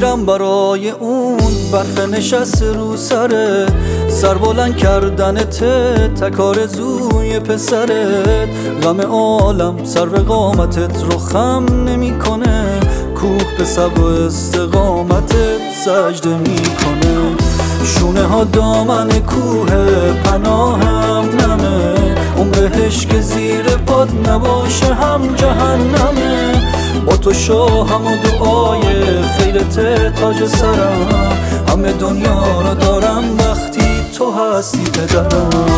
میرم برای اون برف نشسته رو سرت، سر بلند کردنت تکار زوی پسرت. غم عالم سر قامتت رو خم نمی کنه، کوه به صبر و استقامتت سجده میکنه. شونه ها دامن کوه پناهم نمه، اون بهش که زیر پاد نباشه هم جهنمه. با تو شاهم و دعای خیرت تاج سرم، همه دنیا رو دارم وقتی تو هستی پدرم.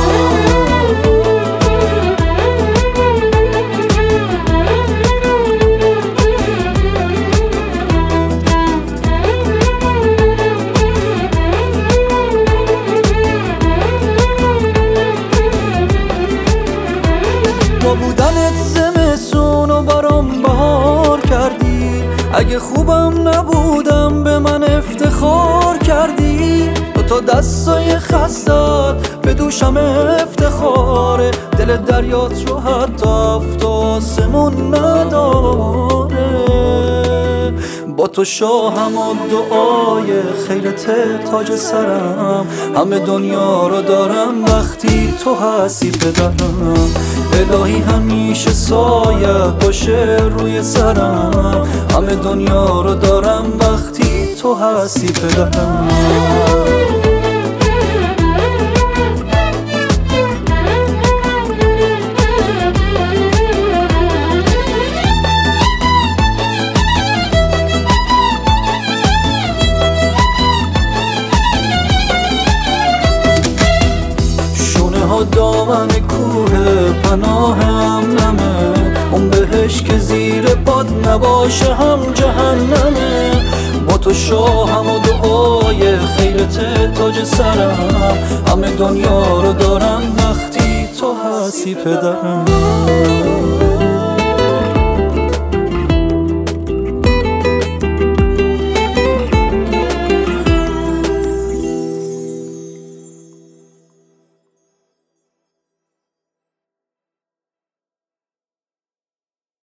با بودنت زمستون و برام بهار کردی، اگه خوبم نبودم به من افتخار کردی. تا دستای خستت به دوشم افتخاره، دل دریات رو حتی هفت آسمون نداره. با تو شاهم و دعای خیرت تاج سرم، همه دنیا رو دارم وقتی تو هستی پدرم. الهی همیشه سایه باشه روی سرم، همه دنیا رو دارم وقتی تو هستی پدرم. دامن کوه پناهم نمه، اون بهش که زیر پاد نباشه هم جهنمه. با تو شاهم و دعای خیرت تاج سرم، همه دنیا رو دارم وقتی تو هستی پدرم.